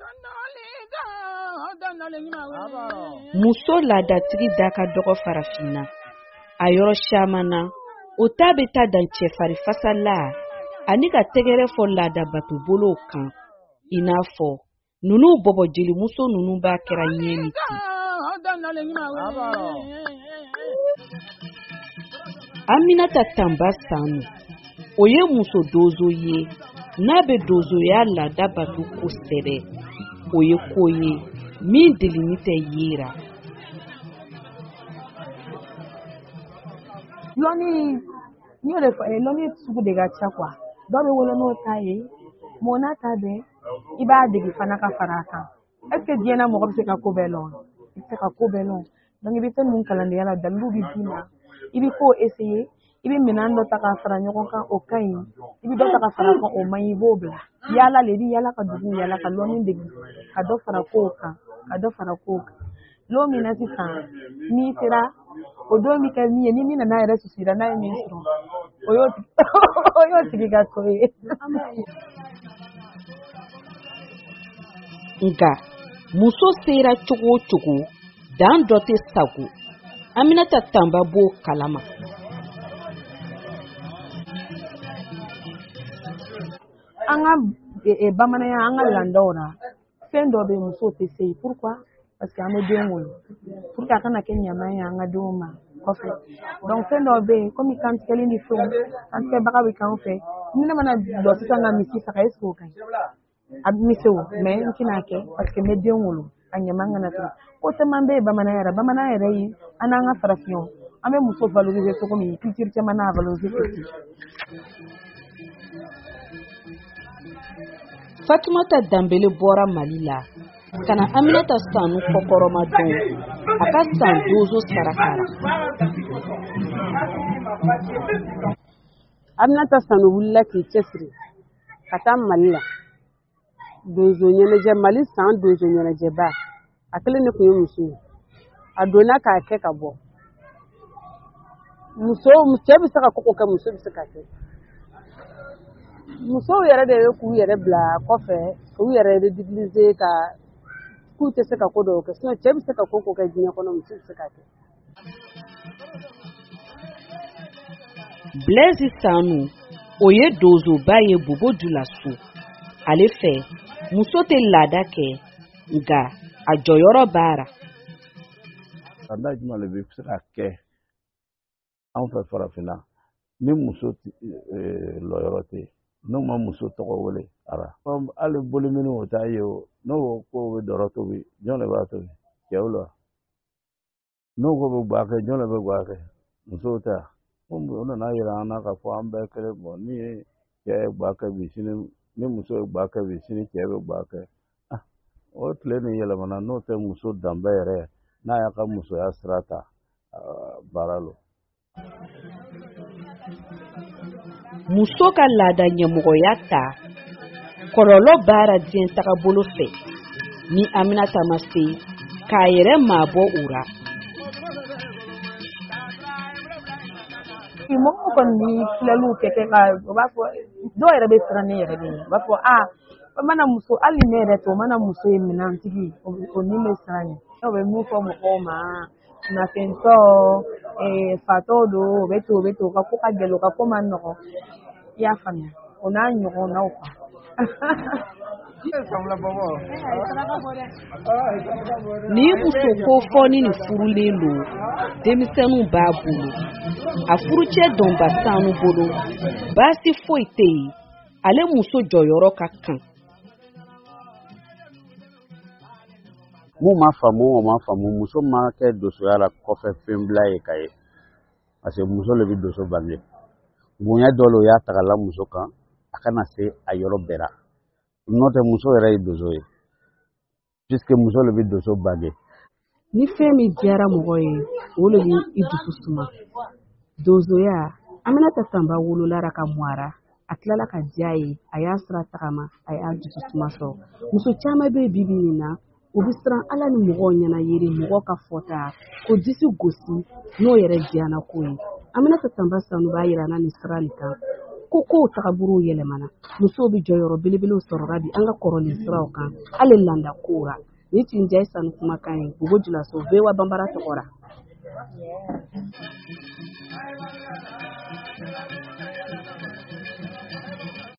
muso ladatigi da ka dɔgɔ farafina a yɔrɔ caman na o ta bɛ taa dan cɛfari fasala ani ka tɛgɛrɛ fɔ laada bato bolow kan i n'a fɔ nunu bɔbɔ jeli muso nunu b'a kɛra ɲɛmi ci Aminata Tamba Sanu o ye muso dozo ye n'a bɛ dozoya laada bato kosɛbɛ o ye ko ye min delini tɛ yera lɔni sugu de ka ca quoi dɔ bɛ wolo n'o ta ye mɔna ta bɛ i b'a degi fana ka fara a kan est-ce que diɲɛ na mɔgɔ bɛ se ka ko bɛɛ lɔn i bɛ se ka ko bɛɛ lɔn donc i bɛ fɛn ninnu kalandenya la dalilu bɛ d'i ma i bɛ ko essayer i bɛ minɛn dɔ ta ka fara ɲɔgɔn kan o ka ɲi i bɛ dɔ ta ka fara kan o man ɲi i b'o bila yala le i bɛ yala ka dugu yala ka lɔni degi ka dɔ fara kow kan ka dɔ fara kow kan n'o min na sisan n'i sera o don bɛ kɛ min ye ni min nana yɛrɛ susira n'a ye min sɔrɔ o y'o tigi ka ko ye nka muso sera cogo o cogo dan dɔ tɛ sago Aminata Tamba b'o kalama an ka bamananya an ka landaw la fɛn dɔ bɛ muso tɛ se pourquoi parce que an bɛ den wolo pour que a kana kɛ ɲaman ye an ka denw ma kɔfɛ donc fɛn dɔ bɛ yen komi kantigɛli ni fɛnw kantigɛbaga bɛ k'an fɛ ni ne mana dɔ sisan ka misi faga est-ce que o ka ɲi a bɛ misi o mais n tɛna kɛ parce que n bɛ den wolo a ɲaman kana to ko caman bɛ yen bamananya yɛrɛ ye an n'an ka farafinw an bɛ muso valoriser cogo min culture caman n'a valoriser aussi. Fatumata Dambele bɔra Mali la kana Aminata Sanu kɔkɔrɔma dɔn a ka san dozo sarakara Aminata Sanu wulila k'i cɛsiri ka taa Mali la dozo ɲɛnajɛ Mali san dozo ɲɛnajɛba a kelen de tun ye muso ye a donna k'a kɛ ka bɔ cɛ bɛ se ka kɔkɔ kɛ muso bɛ se ka kɛ musow yɛrɛ de ye k'u yɛrɛ bila kɔfɛ k'u yɛrɛ ridiculiser ka k'u tɛ se ka ko dɔw kɛ sinon cɛ bɛ se ka ko kɛ diɲɛ kɔnɔ muso bɛ se ka kɛ. Blaise Sanu o ye dozoba ye Bobo Dioulasso ale fɛ muso tɛ laada kɛ nka a jɔyɔrɔ b'ara. Laada jumɛn de bɛ se ka kɛ anw fɛ farafinna ni muso lɔyɔrɔ tɛ yen n'o ma muso tɔgɔ wele ara hali boliminɛ o t'a ye o n'o ko bɛ dɔrɔ tobi jɔn de b'a tobi cɛw la n'o ko bɛ gwa kɛ jɔn de bɛ gwa kɛ musow ta o nana yira an na k'a fɔ an bɛɛ kelen bɔ ni cɛ ye gwa kɛ bi sini ni muso ye gwa kɛ bi sini cɛ bɛ gwa kɛ o tile ni yɛlɛmana n'o tɛ muso danbɛ yɛrɛ n'a y'a ka musoya sira ta baara lo. Muso ka laada ɲɛmɔgɔya ta kɔlɔlɔ baara diɲɛ tagabolo fɛ ni Aminata ma se k'a yɛrɛ maabɔ o ra. Mɔgɔw kɔni bɛ filɛliw kɛ ka o b'a fɔ dɔw yɛrɛ bɛ siran ne yɛrɛ de ye u b'a fɔ mana muso hali ne yɛrɛ tɛ o mana muso ye minɛntigi o ni bɛ siran ye o bɛ mun fɔ mɔgɔw ma nafɛntɔ fatɔ don o bɛ to o ka ko ka gɛlɛn o ka ko man nɔgɔn i y'a faamuya o n'a ɲɔgɔnnaw kan. Ni muso ko fɔni ni furulen don denmisɛnninw b'a bolo a furucɛ dɔnba Sanu bolo baasi foyi tɛ yen ale muso jɔyɔrɔ ka kan. Mun ma faamu o ma faamu muso ma kɛ dosoya la kɔfɛ fɛn bila ye ka ye parce que muso le bɛ doso bange bonya dɔ lo y'a tagala muso kan a kana se a yɔrɔ bɛɛ la n'o tɛ muso yɛrɛ ye doso ye puisque muso le bɛ doso bange. Ni fɛn min diyara mɔgɔ ye o le bɛ i dusu suma dozoya Aminata Tamba wolola ka mɔra a tilala ka diya ye a y'a sira tagama a y'a dusu suma sɔrɔ muso caman bɛ bibi nin na o bɛ siran Ala ni mɔgɔw ɲɛna yeri mɔgɔ ka fɔta ko disi gosi n'o yɛrɛ diyana ko ye Aminata Tamba Sanu b'a yira na ni sira nin kan kow tagaburu yɛlɛmana musow bi jɔyɔrɔ belebelew sɔrɔla bi an ka kɔrɔlen siraw kan hali landa kow ra ni tun jɛ sanu kumakan ye Bobo Julaso VOA Bambara tɔgɔ ra.